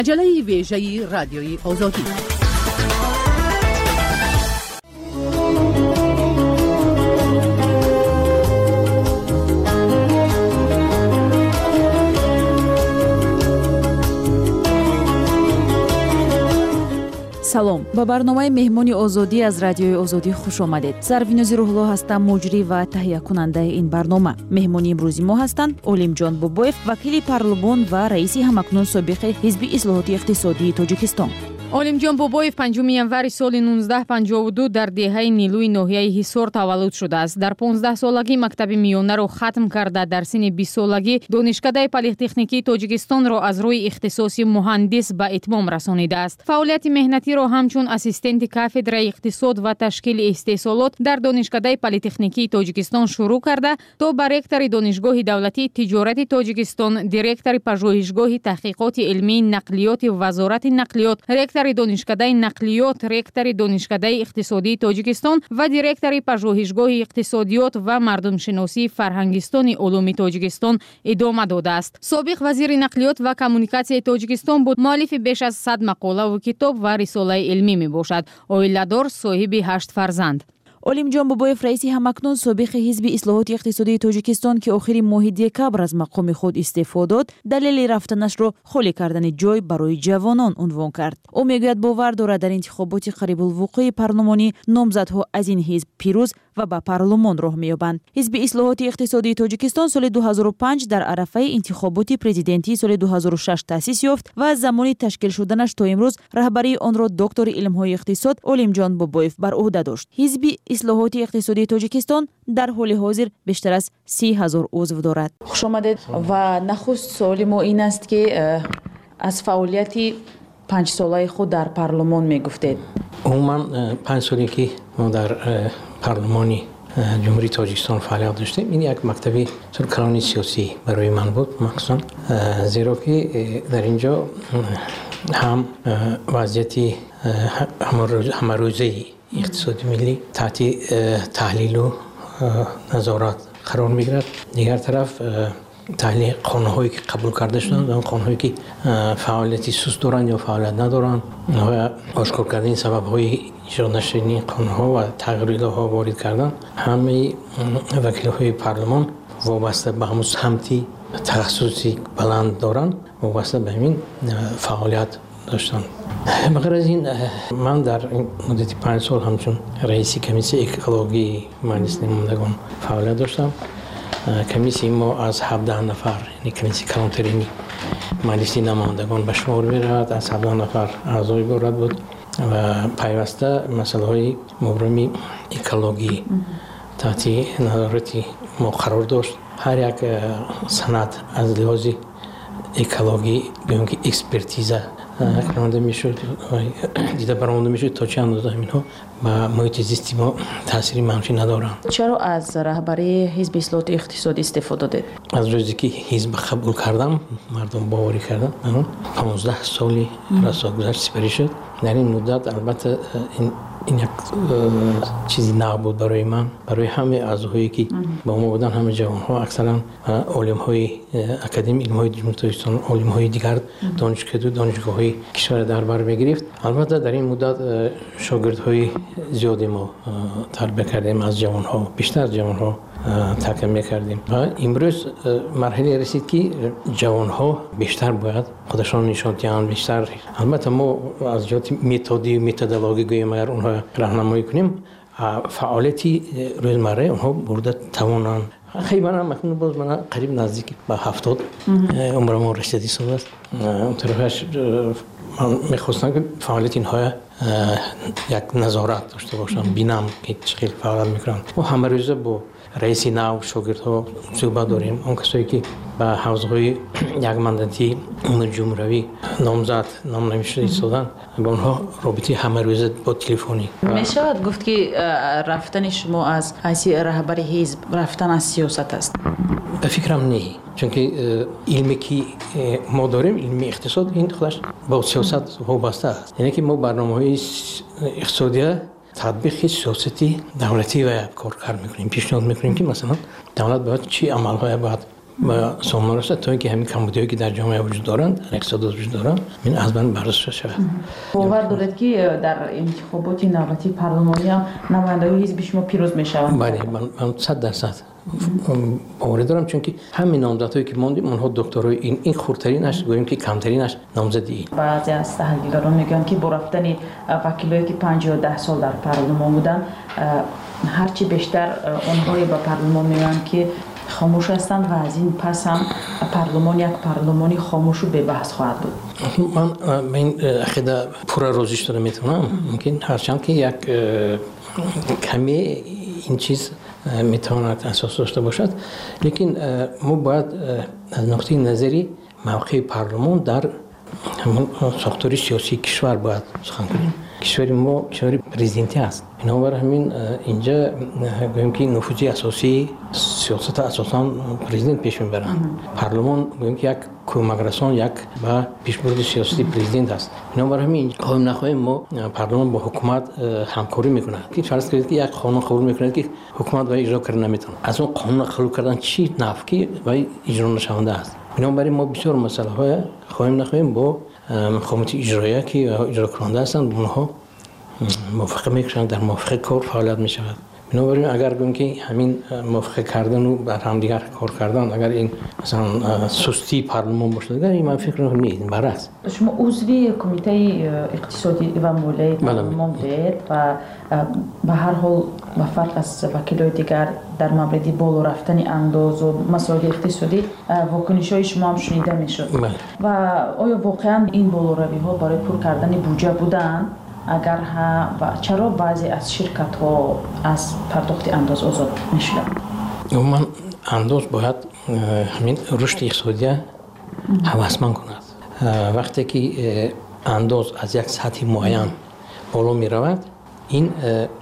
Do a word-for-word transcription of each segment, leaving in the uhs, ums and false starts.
مجله ویژه رادیوی آزادی. салом, ба барномаи меҳмони озодӣ аз радиои озодӣ хуш омадед. Сарвинози Рӯҳулло ҳастам, муҷрӣ ва таҳиякунандаи ин барнома. Меҳмони имрӯзи мо ҳастанд Олимҷон Бобоев, вакили парлумон ва раиси ҳамакнун собиқи ҳизби ислоҳоти иқтисодии Тоҷикистон. Олимҷон Бобоев панҷуми январи соли нуздаҳ панҷоҳу ду дар деҳаи Нилӯи ноҳияи Ҳисор таваллуд шудааст. Дар понздаҳсолагӣ мактаби миёнаро хатм карда, дар синни бистсолагӣ донишкадаи политехникии Тоҷикистонро аз рӯи ихтисоси муҳандис ба итмом расонидааст. Фаъолияти меҳнатиро ҳамчун ассистенти кафедраи иқтисод ва ташкили истеҳсолот дар донишкадаи политехникии Тоҷикистон шурӯъ карда, то ба ректори донишгоҳи давлатии тиҷорати Тоҷикистон, директори пажӯҳишгоҳи таҳқиқоти илмии нақлиёти Вазорати нақлиёт, ректори донишкадаи нақлиёт, ректори донишкадаи иқтисодии Тоҷикистон ва директори пажӯҳишгоҳи иқтисодиёт ва мардумшиносии Фарҳангистони улуми Тоҷикистон идома додааст. Собиқ вазири нақлиёт ва коммуникатсияи Тоҷикистон буд. муаллифи беш аз сад мақолаву китоб ва рисолаи илмӣ мебошад. Оиладор, соҳиби ҳашт фарзанд. Олимҷон Бобоев раиси ҳамакнун собиқи ҳизби ислоҳоти иқтисодии Тоҷикистон ки охири моҳи декабр аз мақоми худ истеъфо дод, далели рафтанашро холӣ кардани ҷой барои ҷавонон унвон кард. Ӯ мегӯяд бовар дорад дар интихоботи қарибулвуқӯи парлумонӣ номзадҳо аз ин ҳизб пирӯз ва ба парлумон роҳ меёбанд. ҳизби ислоҳоти иқтисодии Тоҷикистон соли дуҳазору панҷ дар арафаи интихоботи президентии соли дуҳазору шаш таъсис ёфт ва аз замони ташкил шуданаш то имрӯз раҳбарии онро доктори илмҳои иқтисод Олимҷон Бобоев бар уҳда дошт. ҳизби ислоҳоти иқтисодии Тоҷикистон дар ҳоли ҳозир бештар аз си ҳазор узв дорад. Хуш омадед. Ва нахуст суоли мо ин аст ки аз фаъолияти панҷсолаи худ дар парлумон мегуфтед. умуман панҷ соле ки мо дар парлумони ҷумҳурии Тоҷикистон фаъолият доштем, ин як мактаби калони сиёсӣ барои ман буд, махсусан зеро ки дар инҷо ҳам вазъияти ҳамарӯзаи иқтисоди миллӣ таҳти таҳлилу назорат қарор мегирад. дигар тараф таҳлили қонунҳое ки қабул карда шуданд, он қонунҳое ки фаъолияти суст доранд ё фаъолият надоранд, ошкор кардани сабабҳои иҷод нашудани қонунҳо ва тағйиротҳо ворид кардан, ҳамаи вакилҳои парлумон вобаста ба ҳамун самти тахассуси баланд доранд, вобаста ба ҳамин фаъолият доштанд. бағайр аз ин ман дар муддати панҷ сол ҳамчун раиси комиссияи экологии маҷлиси намояндагон фаъолият доштам. комиссияи мо аз ҳабдаҳ нафар, яъне комиссияи калонтарини маҷлиси намояндагон ба шумор меравад, аз ҳабдаҳ нафар аъзо иборат буд ва пайваста масъалаҳои муброми экологӣ таҳти назорати мо қарор дошт. ҳар як санад аз лиҳози экологӣ гӯем ки экспертиза ронда мешуд, дида баромада мешуд то чӣ андоза ҳаминҳо ба муҳити зисти мо таъсири манфӣ надоранд. чаро аз раҳбарии ҳизби ислоҳоти иқтисодӣ истеъфо додед? аз рӯзе ки ҳизб қабул кардам, мардум боварӣ кардам, манон понздаҳ соли расо гузашт сипарӣ шуд. дар ин муддат албатта ин як чизи нав буд барои ман, барои ҳамаи аъзоҳое ки ба мо буданд, ҳама ҷавонҳо, аксаран олимҳои академияи илмҳои ҷумҳурии Тоҷикистон, олимҳои дигар донишкаду донишгоҳҳои кишвар дар бар мегирифт. албатта дар ин муддат шогирдҳои зиёде мо тарбия кардем аз ҷавонҳо, бештар ҷавонҳо такя мекардем ва имрӯз марҳилае расид ки ҷавонҳо бештар бояд худашон нишон диҳанд, бештар. албатта мо аз ҷоҳати методӣ методологӣ гӯем агар онҳо раҳнамоӣ кунем, фаъолияти рӯзмарраи онҳо бурда тавонанд. خیلی من هم اکنون باز من قریب نزدیک به هفتاد عمرم رسیدی سال است. اون طرفش من میخواستم که فعالیت اینها یک نظارت داشته باشم، بینم که چقدر فعالیت میکنن. و همه روزه با رئیس نو شاگردها صحبت داریم. اون کسایی که به حوزه‌های یک مانداتی امور جمهوری نامزد نام نمیشه ایستادن، با اونها رابطه همه روزه با تلفنی. میشود گفت که رفتن شما از حیث رهبر حزب رفتن از سیاست است؟ به فکرم نه، چون که علمی که ما داریم، علم اقتصاد، این خودش با سیاست وابسته است. یعنی که ما برنامه‌های اقتصادی تطبیق سیاستی دولتی و کارکرد میکنیم، پیشنهاد میکنیم که مثلا دولت باید چی عملهای باید و سامانه است تا اینکه همین کمبودیایی که در جامعه وجود دارند در اقتصاد وجود دارند این از من بررسی شود. باور دارد که در انتخابات نوبتی پارلمانی هم نمایندگان حزب شما پیروز میشوند؟ بله من من صد درصد باور دارم، چون که همین نامزدهایی که ماندیم اونها دکترای این این خردترینش گوییم که کمترینش نامزدی. بعضی از تحلیلگران میگن که با رفتن وکیلایی که پنجاه و ده سال در پارلمان بودن هرچی بیشتر اونهایی با پارلمان میان که خاموش هستند و از این پس هم پارلمان یک پارلمانی خاموش و به بحث خواهد بود. من این عقیده پورا روزش دارم میتونم ممکن هرچند که یک کمی این چیز میتواند اساس داشته باشد، لیکن ما باید از نقطه نظری موقع پارلمان در همون ساختار سیاسی کشور باید سخن کنیم. کشور ما کشور پرزیدنتی است، بنابراین همین اینجا گوییم که نفوذ اساسی سیاست اساساً پرزیدنت پیش میبرند. پارلمان گوییم که یک کمکرسان یک با پیشبرد سیاسی پرزیدنت است. بنابراین همین خواهیم نخواهیم ما پارلمان با حکومت همکاری میکنه که فرض کنید که یک قانون قبول میکنه که حکومت و اجرا کردن نمیتونه، از اون قانون قبول کردن چی نفعی و اجرا نشونده است. بنابراین ما بسیار مسئله های خواهیم نخواهیم با مقامات اجرایی که اجرا کننده هستند اونها موافقه میکنند، در موافقه کار فعالیت میشود. بنابراین اگر گویم که همین موافقه کردن و بر هم دیگر کار کردن اگر این مثلا سستی پارلمان باشه دیگر این من فکر نمی نیست، برعکس. شما عضوی کمیته اقتصادی و مالی پارلمان بودید و به هر حال با فرق از وکیلای دیگر در مورد بالا رفتن انداز و مسائل اقتصادی واکنش‌های شما هم شنیده میشد. و آیا واقعا این بالاروی ها برای پر کردن بودجه بودن؟ اگر ها و چرا بعضی از شرکت ها از پرداخت انداز آزاد میشدن؟ من انداز باید همین رشد اقتصادی هوسمند کند. وقتی که انداز از یک سطح معین بالا می رود این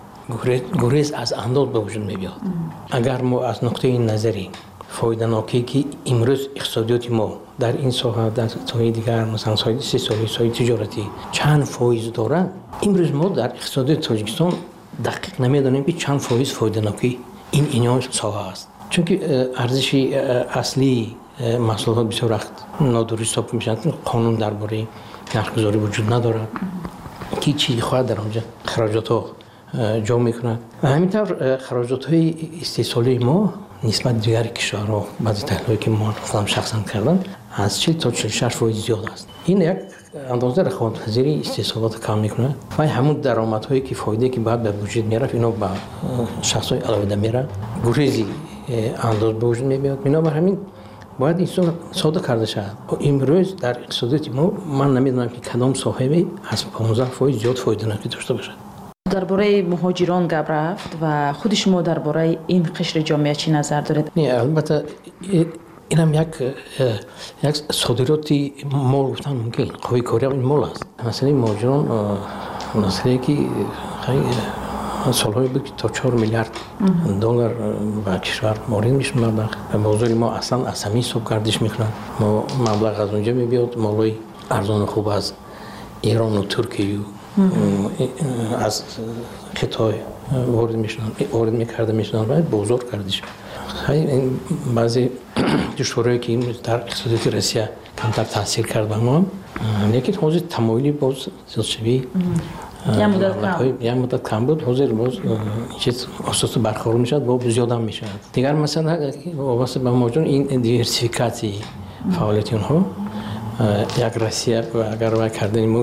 گریز از انداز به وجود می بیاد. اگر ما از نقطه نظری فایده ناکی که امروز اقتصادیات ما در این ساحه در ساحه دیگر مثلا ساحه سیاسی ساحه تجارتی چند فایز دارند، امروز ما در اقتصادیات تاجیکستان دقیق نمیدانیم که چند فایز فایده ناکی این اینا ساحه است، چون که ارزش اصلی محصولات بسیار وقت نادرست حساب میشن. قانون درباره نرخ‌گذاری وجود ندارد که چی خواهد در آنجا خراجات ها جا میکنند و همینطور خراجات های استحصالی ما نسبت دیگر کشورها بعضی تحلیل‌هایی که ما خودم شخصا کردم از چهل تا چهل و شش فایز زیاد است. این یک اندازه رقابت‌پذیری استحصالات کم میکنه و همون درآمدهایی که فایده که بعد به وجود میاره اینا به شخص‌های علاوه میره گریزی انداز به وجود میاد. بنابراین همین باید این ساده کرده شود. امروز در اقتصادیات ما من نمیدونم که کدام صاحبی از پانزده فایز زیاد فایده ناکی داشته باشد. درباره مهاجران گپ رفت و خود شما درباره این قشر جامعه چی نظر دارید؟ نه البته این هم یک یک صادراتی مال گفتن ممکن قوی کاری این مال است. مثلا مهاجران مسئله که سالهای بود که تا چهار میلیارد دلار به کشور وارد میشه مبلغ و بازار ما اصلا از همین صبح گردش میکنن. ما مبلغ از اونجا میبیاد، مالای ارزان خوب از ایران و ترکیه از خطای وارد میشن وارد میکرده میشن و بازار گردش. این بعضی دشواری که در اقتصادیات روسیه کمتر تاثیر کرد به ما، لیکن حاضر تمایلی باز زیادشوی یا مدت کم یا مدت کم بود، حاضر باز چیز اساس برخورد میشد با زیاد هم میشد. دیگر مثلا واسه به موجود این دیورسیفیکاسی فعالیت اونها یک روسیه و اگر وای کردن ما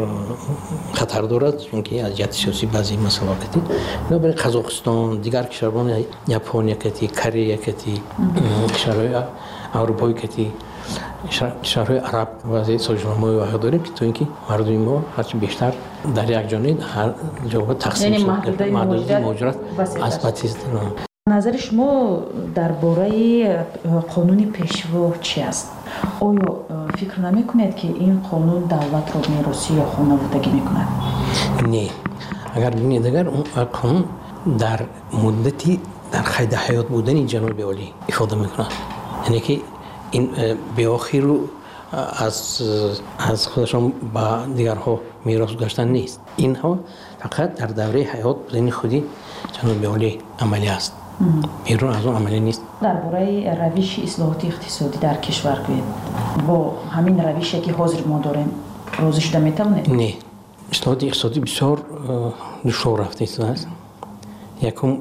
خطر دارد، چون که از جهت سیاسی بعضی مسائل کتی نه برای قزاقستان دیگر کشوران ژاپن کتی کره کتی کشورهای اروپایی کتی کشورهای عرب وضعیت سازمان‌های واقع داریم که تو اینکه مردم ما هرچی بیشتر در یک جانب هر جا تقسیم یعنی شد محدوده مهاجرت از پاتیست. نظر شما درباره قانون پیشوا چی است؟ آیا فکر نمی‌کنید که این قانون دولت را میراثی یا خانوادگی می‌کند؟ نه، اگر ببینید اگر اون قانون در مدتی در قید حیات بودن جناب عالی افاده می‌کند، یعنی که این به آخر رو از از خودشان با دیگرها میراث گذاشتن نیست. اینها فقط در دوره حیات بودن خودی جناب عالی عملی است. بیرون از اون عملی نیست. درباره روش اصلاحات اقتصادی در کشور گوید با همین روشی که حاضر ما داریم راضی شده میتونید؟ نه، اصلاحات اقتصادی بسیار دشوار رفته است. یکم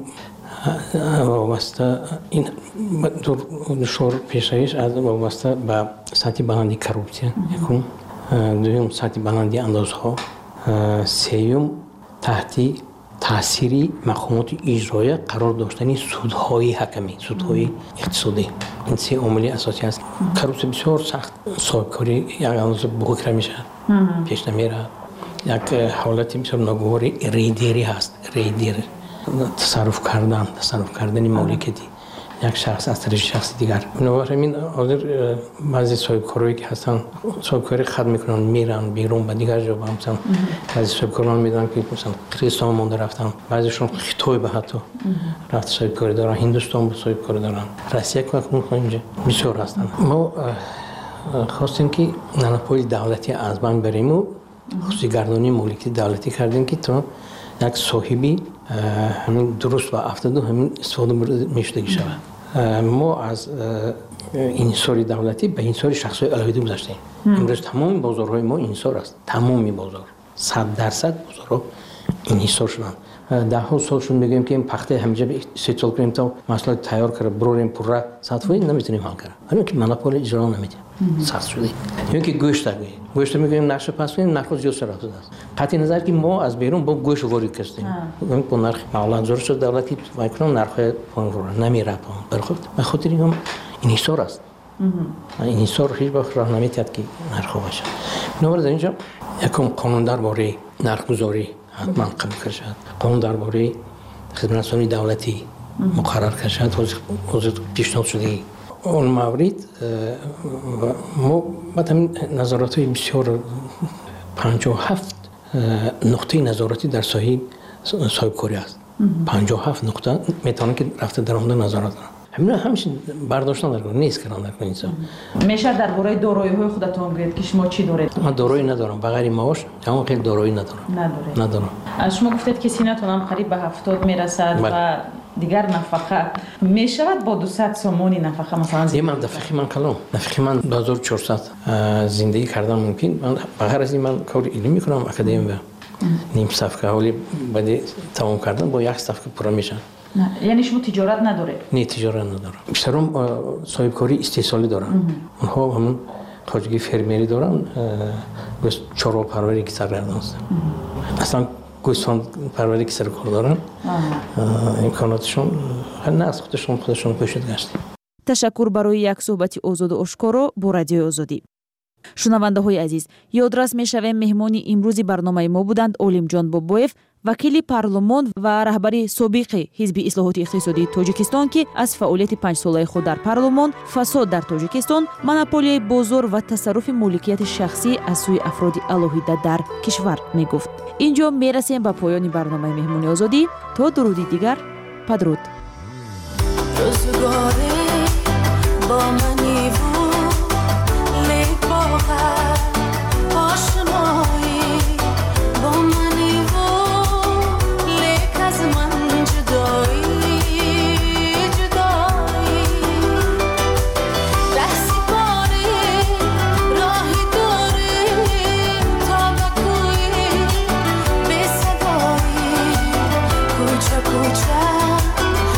وابسته این دشوار پیشرویش از وابسته به سطح بلندی کروپسیون، یکم دوم سطح بلندی اندازها، سوم تحت تأثیری مقامات اجرایی قرار داشتن سودهای حکمی، سودهای اقتصادی. این سه عامل اساسی است. کروپسیون بسیار سخت، صاحبکاری یک اندازه بزرگ میشه، پیش نمیره. یک حالتی بسیار ناگواری ریدری هست، ریدر تصرف کردن، تصرف کردن مالکیتی یک شخص از طریق شخص دیگر. بنابراین حاضر بعضی صاحبکارایی که هستن صاحبکاری خدمت میکنن میرن بیرون به دیگر جا، مثلا بعضی صاحبکاران میدونن که مثلا کریستان مونده رفتن، بعضیشون خطای به حتی رفت صاحبکاری دارن، هندوستان به صاحبکاری دارن، روسیه که اون اینجا بسیار هستن. ما خواستیم که نانپای دولتی از بین بریم و خصوصی گردانی مالکیت دولتی کردیم که تو یک صاحبی همین درست و افتاده همین استفاده میشدگی شود. ما از انحصار دولتی به انحصار شخصی علاوه گذاشتیم. امروز تمام بازارهای ما انحصار است، تمامی بازار صد درصد بازارها انحصار شدن. ده ها سالشون میگیم که این پخته همینجا سه سال کنیم تا محصولات تیار کرده بروریم پره صدفایی نمیتونیم حل کنیم. همین که مناپول اجرا نمیده سخت شده. یا که گوشت میگیم گوشت میگیم نقش پس کنیم نرخ زیاد رفته است. قطعی نظر که ما از بیرون با گوشت وارد کردیم. میگیم با نرخ معلن زور شد دولتی میکنه نرخ پایین رو نمیره پایین. برخورد به خاطر اینم انحصار است. انحصار هیچ وقت راه نمیتاد که نرخ باشه. بنابراین در اینجا یکم قانون درباره نرخ‌گذاری حتما قبول کرد. قانون درباره خدمترسانی دولتی مقرر کرد. حاضر پیشنهاد شده. اون مورد ما بعد همین نظارت‌های بسیار پنجاه و هفت نقطه نظارتی در ساحه صاحبکاری است. پنجاه و هفت نقطه میتونه که رفته در اون نظارت کنه. همین همش برداشتن در کنه نیست کردن در کنه اینجا. میشه درباره دارایی‌های خودتون بگید که شما چی دارید؟ من دارایی ندارم، بغیر معاش اما خیلی دارایی ندارم. ندارید. ندارم. شما گفتید که سینتون هم قریب به هفتاد میرسد و دیگر نفقه میشود با دویست سومونی نفقه مثلا زندگی من نفقه من کلام نفقه من دو هزار و چهارصد زندگی کردن ممکن. من بغیر از این من کار علمی میکنم اکادمی و نیم صفحه ولی بعد تمام کردن با یک صفحه پورا میشن. نه یعنی شما تجارت نداره؟ نه تجارت ندارم. بیشترم صاحبکاری استحصالی دارم. اونها همون خارجی فرمیری دارن. گوشت چارو پروری که سر گردن است. اصلا گوسفند پروری که سر کار دارن. امکاناتشون نه از خودشون خودشون پیشت گشتیم. تشکر برای یک صحبت آزاد و آشکارا با رادیو آزادی. شنونده‌های عزیز، یادرس می‌شویم مهمانی امروزی برنامه ما بودند علیم بابویف، وکیل پارلمان و رهبر سابق حزب اصلاحات اقتصادی تاجیکستان که از فعالیت پنج ساله خود در پارلمان، فساد در تاجیکستان، مونوپولی بازار و تصرف مالکیت شخصی از سوی افراد الهیده در کشور میگفت. اینجا میرسیم به پایان برنامه مهمانی آزادی. تا درودی دیگر، بدرود. با منی آشنایی با منی و لیک از من جدایی جدایی دستی باری راهی داری تا بکوی به صدایی کوچه کوچه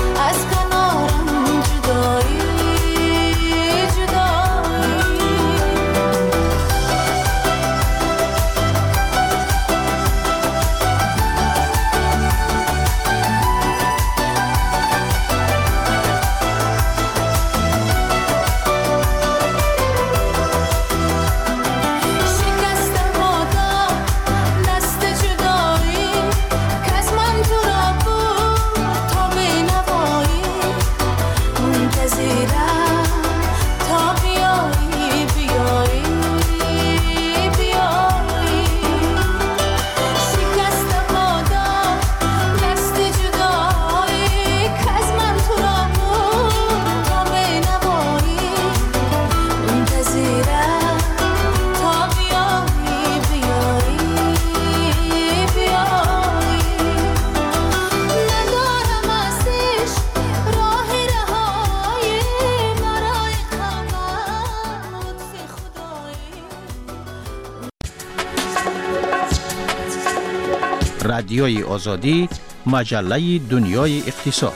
رادیوی آزادی، مجله دنیای اقتصاد.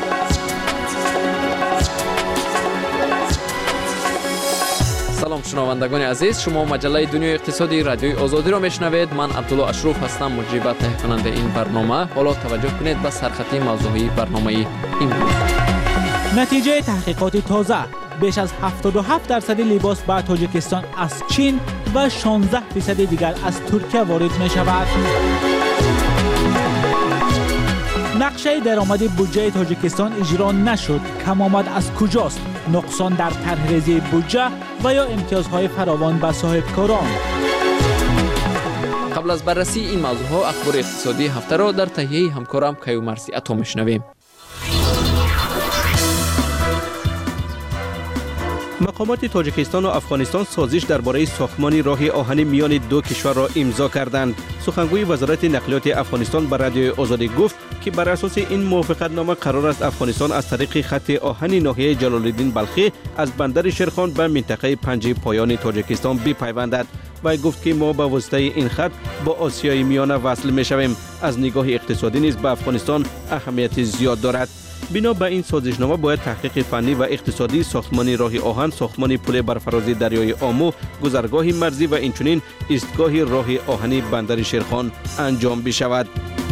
سلام شنوندگان عزیز، شما مجله دنیای اقتصادی رادیوی آزادی را میشنوید. من عبدالله اشرف هستم، مجری و تهیه کننده این برنامه. حالا توجه کنید به سرخطی موضوعی برنامه امروز. نتیجه تحقیقات تازه: بیش از هفتاد و هفت درصد لباس به تاجیکستان از چین و شانزده درصد دیگر از ترکیه وارد می شود. نقشه درآمد بودجه تاجیکستان اجرا نشد. کم آمد از کجاست؟ نقصان در طرح ریزی بودجه و یا امتیازهای فراوان به صاحبکاران؟ قبل از بررسی این موضوعها اخبار اقتصادی هفته را در تهیه همکارم کیومرثی عطا میشنویم. مقامات تاجیکستان و افغانستان سازش درباره ساختمان راه آهن میان دو کشور را امضا کردند. سخنگوی وزارت نقلیات افغانستان به رادیوی آزادی گفت که بر اساس این موافقتنامه قرار است افغانستان از طریق خط آهن ناحیه جلال الدین بلخی از بندر شیرخان به منطقه پنج پایان تاجیکستان بپیوندد. و گفت که ما به واسطه این خط با آسیای میانه وصل می شویم. از نگاه اقتصادی نیز به افغانستان اهمیت زیاد دارد. بنا به این سازشنامه باید تحقیق فنی و اقتصادی ساختمان راه آهن، ساختمان پل برفراز دریای آمو، گذرگاه مرزی و اینچنین ایستگاه راه آهنی بندر شیرخان انجام بشود.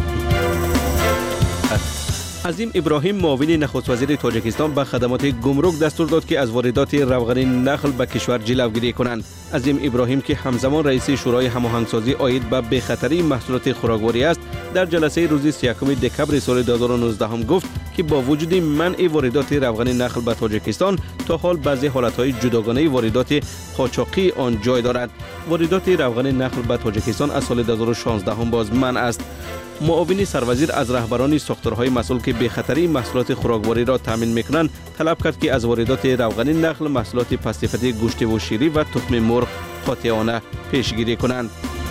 عظیم ابراهیم معاون نخست وزیر تاجیکستان به خدمات گمرک دستور داد که از واردات روغن نخل به کشور جلوگیری کنند. عظیم ابراهیم که همزمان رئیس شورای هماهنگسازی عاید به بی‌خطری محصولات خوراکواری است، در جلسه روز سی و یکم دکمبر سال دو هزار و نوزده هم گفت که با وجود منع واردات روغن نخل به تاجیکستان تا حال بعضی حالتهای جداگانه واردات قاچاقی آن جای دارد. واردات روغن نخل به تاجیکستان از سال دو هزار و شانزده هم باز منع است. معاون سروزیر از رهبران ساختارهای مسئول که به خطری محصولات خوراکواری را تامین میکنند طلب کرد که از واردات روغن نخل، محصولات پست‌صفتی گوشت و شیری و تخم مرغ قاطعانه پیشگیری کنند.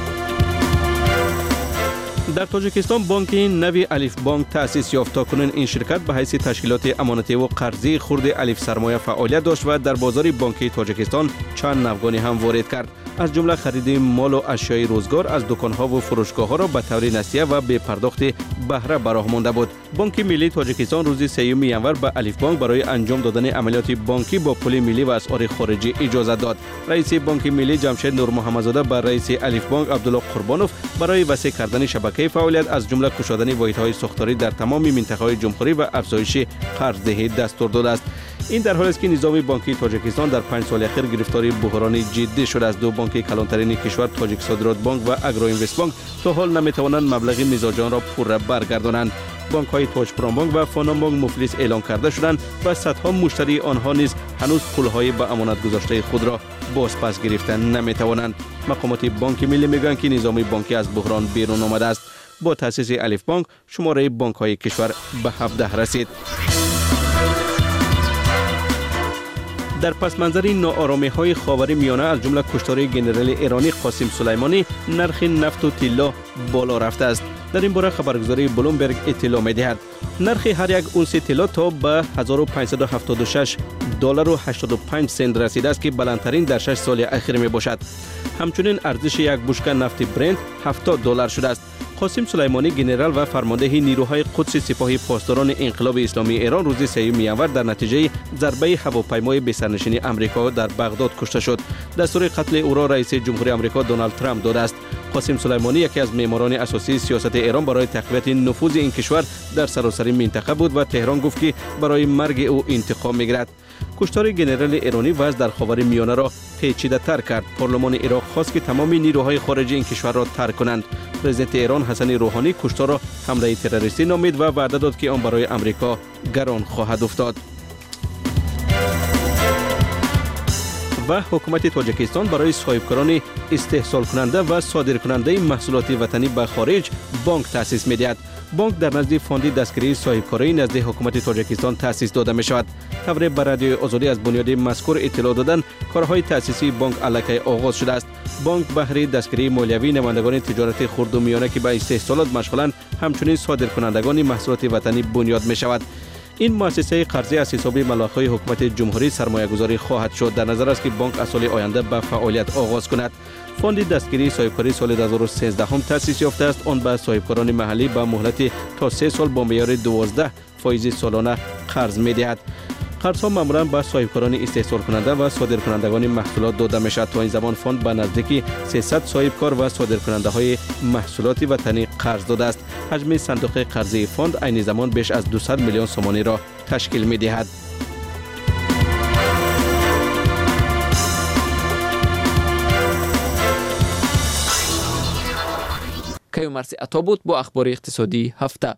در تاجیکستان بانک نوی الف بانک تأسیس یافت. تاکنون این شرکت به حیث تشکیلات امانتی و قرضی خرد الف سرمایه فعالیت داشت و در بازار بانکی تاجیکستان چند نوگانی هم وارد کرد. از جمله خرید مال و اشیای روزگار از دکان‌ها و فروشگاه‌ها را به طور نسیه و به پرداخت بهره براه مانده بود. بانک ملی تاجیکستان روز سوم ژانویه به الف بانک برای انجام دادن عملیات بانکی با پول ملی و اسعار خارجی اجازه داد. رئیس بانک ملی جمشید نور محمدزاده بر رئیس الف بانک عبدالله قربانوف برای وسیع کردن شبکه فعالیت از جمله گشودن واحدهای ساختاری در تمام منطقه‌های جمهوری و افزایش قرض‌دهی دستور داده است. این در حالی است که نظام بانکی تاجیکستان در پنج سال اخیر گرفتار بحرانی جدی شده است. دو بانک کلانترین کشور، تاجیک صادرات بانک و اگرو اینوست بانک، تا حال نمیتوانند مبلغ میزاجان را پوره برگردانند. بانک های تاج پرام بانک و فانام بانک مفلس اعلان کرده شدند و صدها مشتری آنها نیز هنوز پولهای به امانت گذاشته خود را باز پس گرفتن نمیتوانند. مقامات بانک ملی میگویند که نظام بانکی از بحران بیرون آمده است. با تأسیس الف بانک شماره بانک های کشور به هفده رسید. در پس منظر ناآرامی های خاور میانه از جمله کشتار ژنرال ایرانی قاسم سلیمانی، نرخ نفت و طلا بالا رفته است. در این باره خبرگزاری بلومبرگ اطلاع می‌دهد نرخ هر یک اونس طلا تا به هزار و پانصد و هفتاد و شش دلار و هشتاد و پنج سنت رسیده است که بلندترین در شش سال اخیر می باشد. همچنین ارزش یک بشکه نفت برنت هفتاد دلار شده است. قاسم سلیمانی ژنرال و فرمانده نیروهای قدس سپاه پاسداران انقلاب اسلامی ایران روز سوم ژانویه در نتیجه ضربه هواپیمای به سرنشین آمریکا در بغداد کشته شد. دستور قتل او را رئیس جمهوری آمریکا دونالد ترامپ داده است. قاسم سلیمانی یکی از معماران اساسی سیاست ایران برای تقویت نفوذ این کشور در سراسر منطقه بود و تهران گفت که برای مرگ او انتقام میگیرد. کشتار ژنرال ایرانی وضع در خاور میانه را پیچیده تر کرد. پارلمان عراق خواست که تمام نیروهای خارجی این کشور را ترک کنند. پرزیدنت ایران حسن روحانی کشتار را حمله تروریستی نامید و وعده داد که آن برای آمریکا گران خواهد افتاد. و حکومت تاجیکستان برای صاحبکاران استحصال کننده و صادر کننده محصولات وطنی به خارج بانک تأسیس می‌دهد. بانک در نزد فاند دستگیری صاحبکاری نزد حکومت تاجیکستان تأسیس داده می شود. خبر به رادیوی آزادی از بنیاد مذکور اطلاع دادن کارهای تأسیسی بانک الکی آغاز شده است. بانک بهره دستگیری مالیوی نمایندگان تجارت خرد و میانه که به استحصالات مشغولند، همچنین صادر کنندگان محصولات وطنی بنیاد می شود. این مؤسسه قرضی از حساب مبلغ‌های حکومت جمهوری سرمایه‌گذاری خواهد شد. در نظر است که بانک از سال آینده به فعالیت آغاز کند. فوند دستگیری صاحبکاری سال دو هزار و سیزده هم تأسیس یافته است. آن به صاحبکاران محلی به مهلت تا سه سال با معیار دوازده فایز سالانه قرض می‌دهد. قرض‌ها معمولاً به صاحبکاران استحصال کننده و صادرکنندگان محصولات داده می‌شود. تا این زمان فوند به نزدیک سیصد صاحبکار و صادرکننده‌های محصولات وطنی قرض داده است. حجم صندوق قرضی فوند عین زمان بیش از دویست میلیون سومانی را تشکیل می‌دهد. کیومرثی عطا بود با اخبار اقتصادی هفته.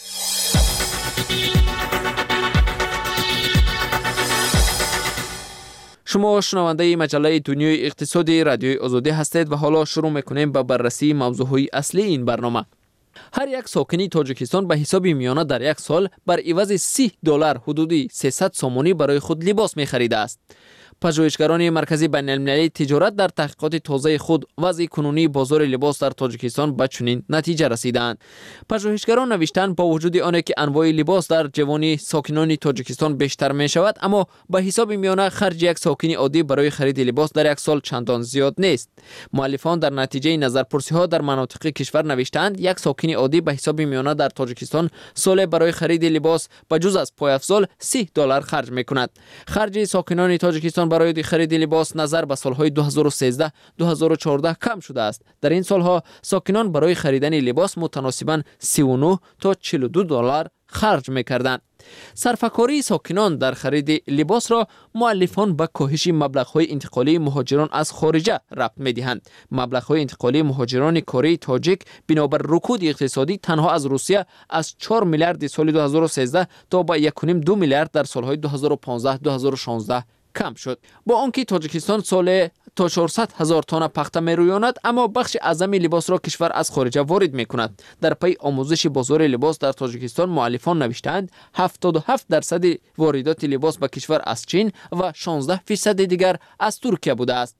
شما شنونده مجله دنیای اقتصادی رادیوی آزادی هستید و حالا شروع میکنیم به بررسی موضوعهای اصلی این برنامه. هر یک ساکنی تاجیکستان به حساب میانه در یک سال بر عوض سی دلار حدودی سیصد سومانی برای خود لباس می‌خریده است. پژوهشگران مرکزی بین المللی تجارت در تحقیقات تازه خود وضع کنونی بازار لباس در تاجیکستان به چنین نتیجه رسیدند. پژوهشگران نوشتند با وجود آنکه که انواع لباس در جوانی ساکنان تاجیکستان بیشتر می شود، اما به حساب میانه خرج یک ساکن عادی برای خرید لباس در یک سال چندان زیاد نیست. مؤلفان در نتیجه نظرپرسی ها در مناطق کشور نوشتند یک ساکن عادی به حساب میانه در تاجیکستان سال برای خرید لباس به جز از پای افزال سی دلار خرج می کند. خرج ساکنان تاجیکستان برای خرید لباس نظر به سالهای دو هزار و سیزده دو هزار و چهارده کم شده است. در این سالها ساکنان برای خریدن لباس متناسباً سی و نه تا چهل و دو دلار خرج می‌کردند. صرفه‌کاری ساکنان در خرید لباس را مؤلفان به کاهش مبلغ‌های انتقالی مهاجران از خارجه ربط می‌دهند. مبلغ‌های انتقالی مهاجران کره تاجیک بنابر رکود اقتصادی تنها از روسیه از چهار میلیارد سال دو هزار و سیزده تا به یک و نیم دو میلیارد در سالهای دو هزار و پانزده دو هزار و شانزده کم شد. با آنکه تاجیکستان سال تا چهارصد هزار تن پخته می‌رویاند، اما بخش اعظم لباس را کشور از خارج وارد می‌کند. در پی آموزش بازار لباس در تاجیکستان مؤلفان نوشتند هفتاد و هفت درصد واردات لباس به کشور از چین و شانزده درصد دیگر از ترکیه بوده است.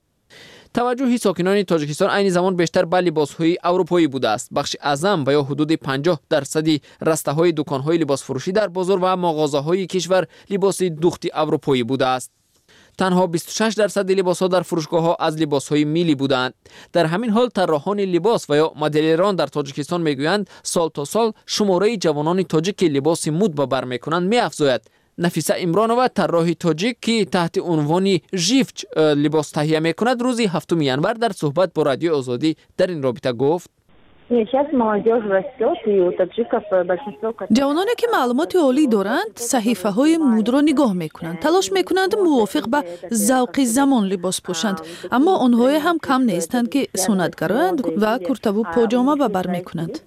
توجه ساکنان تاجیکستان عین زمان بیشتر به لباس‌های اروپایی بوده است. بخش اعظم و یا حدود پنجاه درصد رسته‌های دکان‌های لباس فروشی در بازار و مغازه‌های کشور لباس دوختی اروپایی بوده است. تنها بیست و شش درصد لباس‌ها در فروشگاه‌ها از لباس‌های میلی بودند. در همین حال طراحان لباس و یا مدلران در تاجیکستان میگویند سال تا سال شماره جوانان تاجیک که لباس مد به بر می‌کنند می‌افزاید. نفیسه عمرانова طراح تاجیک که تحت عنوان ژیفچ لباس تهیه می‌کند روز هفتم ینور در صحبت با رادیو آزادی در این رابطه گفت: جوانانی که معلومات عالی دارند صحیفه های مد را نگاه میکنند، تلاش میکنند موافق به ذوق زمان لباس پوشند، اما آنها هم کم نیستند که سنتگرایند و کرته و پاجامه به بر میکنند.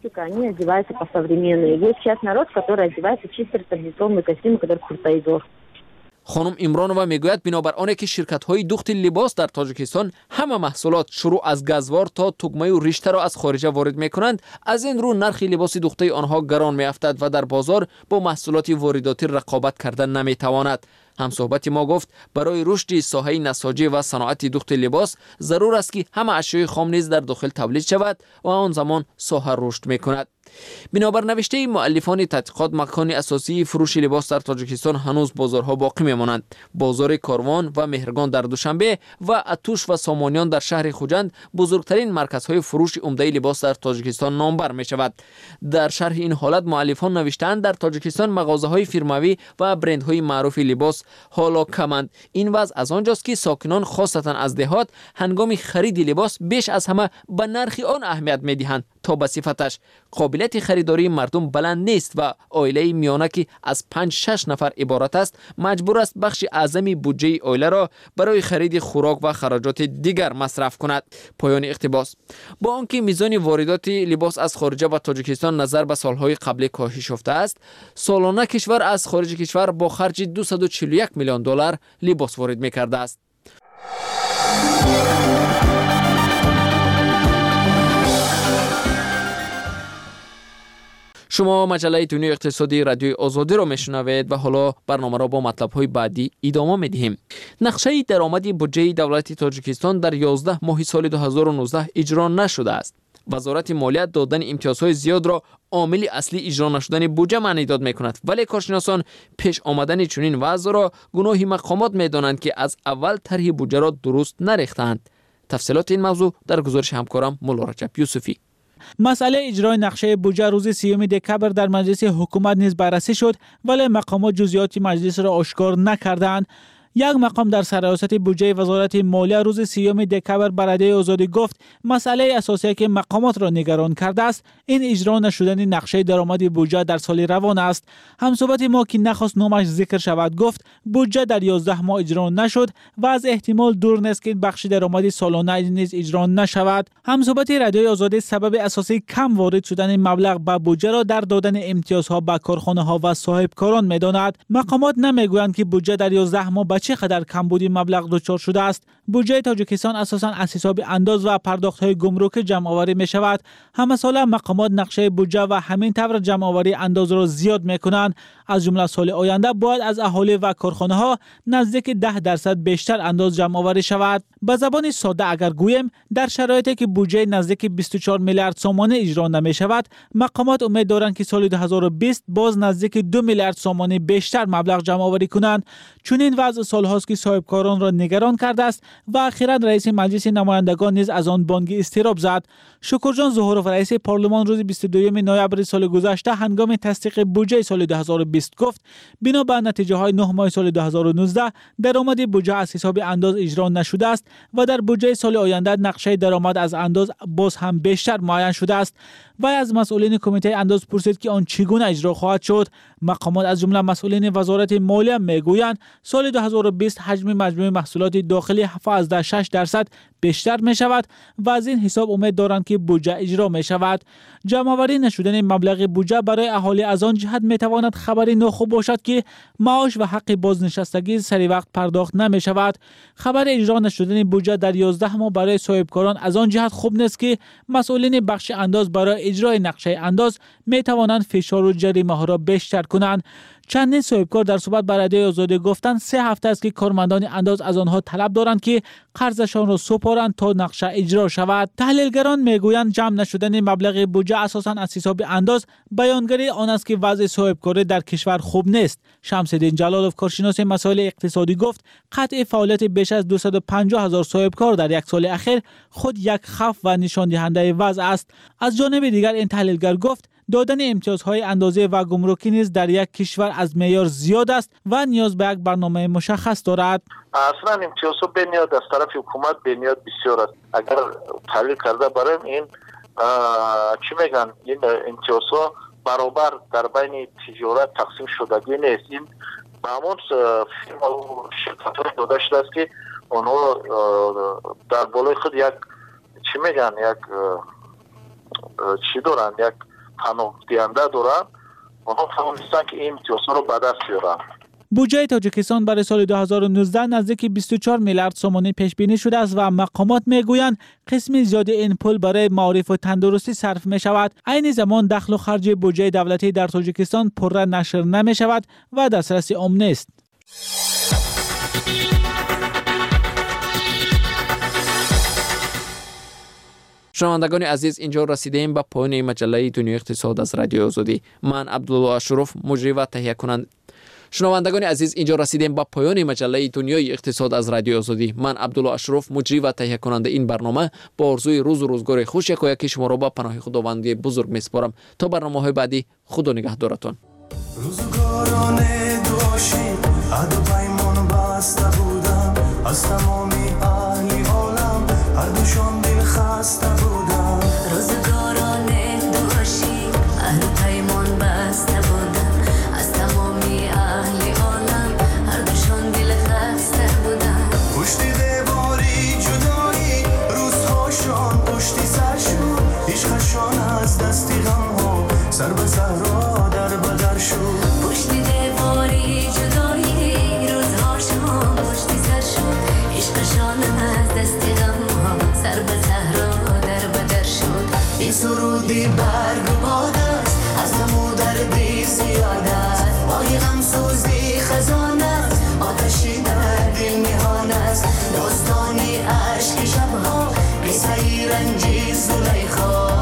خانم عمرانова میگوید بنابر آنکه که شرکت‌های دوخت لباس در تاجیکستان همه محصولات شروع از گزوار تا تگمه و ریشته را از خارج وارد میکنند، از این رو نرخ لباس دوخته آنها گران میافتد و در بازار با محصولات وارداتی رقابت کردن نمیتواند. هم صحبت ما گفت برای رشد ساحه نساجی و صنعت دوخت لباس ضرور است که همه اشیاء خام نیز در داخل تولید شود و آن زمان ساحه رشد میکند. بنابر نوشته مؤلفان تحقیقات مکان اساسی فروش لباس در تاجیکستان هنوز بازارها باقی میمانند. بازار کاروان و مهرگان در دوشنبه و اتوش و سامانیان در شهر خوجند بزرگترین مرکزهای فروش عمده لباس در تاجیکستان نامبر می شود. در شرح این حالت مؤلفان نوشتند در تاجیکستان مغازه‌های فرموی و برندهای معروف لباس حالا کمند. این وضع از آنجاست که ساکنان خاصتا از دهات هنگام خرید لباس بیش از همه به نرخ آن اهمیت می‌دهند تا به صفتش. قابلیت خریداری مردم بلند نیست و عائله میانه که از پنج شش نفر عبارت است مجبور است بخش اعظمی بودجه عائله را برای خرید خوراک و خراجات دیگر مصرف کند. پایان اقتباس. با آنکه میزان واردات لباس از خارج و تاجیکستان نظر به سالهای قبل کاهش یافته است، سالانه کشور از خارج کشور با خرج دویست و چهل و یک میلیون دلار لباس وارد می‌کرده است. شما مجله دنیای اقتصادی رادیوی آزادی را میشنوید و حالا برنامه را با مطلب‌های بعدی ادامه می‌دهیم. نقشه درآمدی بودجه دولت تاجیکستان در یازده ماه سال دو هزار و نوزده اجرا نشده است. وزارت مالیات دادن امتیازهای زیاد را عامل اصلی اجرا نشدن بودجه معنی داد میکند، ولی کارشناسان پیش آمدن چنین وضع را گناه مقامات میدانند که از اول طرح بودجه را درست نریختند. تفصیلات این موضوع در گزارش همکارم مولا رجب یوسفی. مسئله اجرای نقشه بودجه روز سیوم دکبر در مجلس حکومت نیز بررسی شد، ولی مقامات جزئیات مجلس را آشکار نکردند. یک مقام در سرایست بودجه وزارت مالیه روز سیوم دکبر بر رادیوی آزادی گفت مسئله اساسی که مقامات را نگران کرده است این اجرا نشدن نقشه درآمد بودجه در سال روان است. همصحبت ما که نخواست نامش ذکر شود گفت بودجه در یازده ماه اجرا نشد و از احتمال دور نیست که بخش درآمد سالانه نیز اجرا نشود. همصحبت رادیوی آزادی سبب اساسی کم وارد شدن مبلغ به بودجه را در دادن امتیازها به کارخانه‌ها و صاحبکاران می‌داند. مقامات نمیگویند که بودجه در یازده ماه چه قدر کمبودی مبلغ دچار شده است. بودجه تاجیکستان اساساً از حساب انداز و پرداخت‌های گمرکی جمع آوری می شود. همه ساله مقامات نقشه بودجه و همین طور جمع آوری انداز را زیاد می کنند. از جمله سال آینده باید از اهالی و کارخانه‌ها نزدیک ده درصد بیشتر انداز جمع آوری شود. به زبان ساده اگر گویم در شرایطی که بودجه نزدیک بیست و چهار میلیارد سامانه اجرا نمی شود، مقامات امید دارند که سال دو هزار و بیست باز نزدیک دو میلیارد سامانه بیشتر مبلغ جمع آوری کنند. چون این وضع سال‌هاست که صاحبکاران را نگران کرده است و اخیراً رئیس مجلس نمایندگان نیز از آن بانگ اضطراب زد. شکرجان ظهورov رئیس پارلمان روز بیست و دوم نوامبر سال گذشته هنگام تصدیق بودجه سال دو هزار و بیست گفت بنا به نتیجه های نه ماه سال دو هزار و نوزده درآمد بودجه از حساب انداز اجرا نشده است و در بودجه سال آینده نقشه درآمد از انداز باز هم بیشتر معین شده است. و از مسئولین کمیته انداز پرسید که آن چگونه اجرا خواهد شد. مقامات از جمله مسئولین وزارت مالیه میگویند سال دو هزار و بیست حجم مجموع محصولات داخلی هفت و شش درصد بیشتر می شود و از این حساب امید دارند که بودجه اجرا می شود. جمع آوری نشدن مبلغ بودجه برای اهالی از آن جهت می تواند خبری ناخوب باشد که معاش و حق بازنشستگی سری وقت پرداخت نمی شود. خبر اجرا نشدن بودجه در یازده ماه برای صاحبکاران از آن جهت خوب نیست که مسئولین بخش انداز برای اجرای نقشه انداز می توانند فشار و جریمه ها را بیشتر کنند. چندین صاحبکار در صحبت با رادیوی آزادی گفتند سه هفته است که کارمندان انداز از آنها طلب دارند که قرضشان را سپارند تا نقشه اجرا شود. تحلیلگران میگویند جمع نشدن مبلغ بودجه اساساً از حساب انداز بیانگری آن است که وضع صاحبکاری در کشور خوب نیست. شمس‌الدین جلالوف کارشناس مسائل اقتصادی گفت قطع فعالیت بیش از دویست و پنجاه هزار صاحبکار در یک سال اخیر خود یک خوف و نشان دهنده وضع است. از جانب دیگر این تحلیلگر گفت دادن امتیازهای اندازه و گمرکی نیز در یک کشور از معیار زیاد است و نیاز به یک برنامه مشخص دارد. اصلا امتیازها بنیاد از طرف حکومت بنیاد بسیار است. اگر تحلیل کرده بریم این چی میگن این امتیازها برابر در بین تجارت تقسیم شدگی نیست. این به همون فرما و شرکت‌ها داده شده است که آنها در بالای خود یک چی میگن یک چی دارن یک پناه دهنده دارن، آنها توانستن که این امتیازها رو به دست بیارن. بودجه تاجیکستان برای سال دو هزار و نوزده نزدیک بیست و چهار میلیارد سامانه پیش بینی شده است و مقامات میگویند قسمی زیاد این پول برای معارف و تندرستی صرف می شود. عین زمان دخل و خرج بودجه دولتی در تاجیکستان پرره نشر نمی شود و دسترسی عام نیست. شنوندگان عزیز، اینجا رسیدیم به پایان مجله دنیای اقتصاد از رادیو آزادی. من عبدالله اشرف مجری و تهیه کننده شنوندگان عزیز اینجا رسیدیم به پایان مجله دنیای اقتصاد از رادیو آزادی. من عبدالله اشرف مجری و تهیه کننده این برنامه با آرزوی روز و روزگار خوش یکایک شما را به پناه خداوند بزرگ میسپارم. تا برنامه‌های بعدی خدا نگهدارتان. روزگاران دوشی عهد پیمان بسته بودم از تمامی اهل عالم هر دوشان دل خسته بودم. روزگاران دوشی عهد پیمان بسته بودم از تمامی اهل عالم هر دوشان دل خسته بودم. پشت دیواری جدایی روزهاشان پشتی سرشون عشقشان از دستی غمها سر به صحرا در بدر شد. پشت دیواری جدایی روزهاشان پشتی سرشون عشقشان از دستی غمها سر به صحرا در بدر شد. این سرودی برگ و باد است از نمو دردی زیاد است. مای غمسوزی خزان است آتشی در دل میهان است. داستانی عشق شبها قصه رنجی زلیخا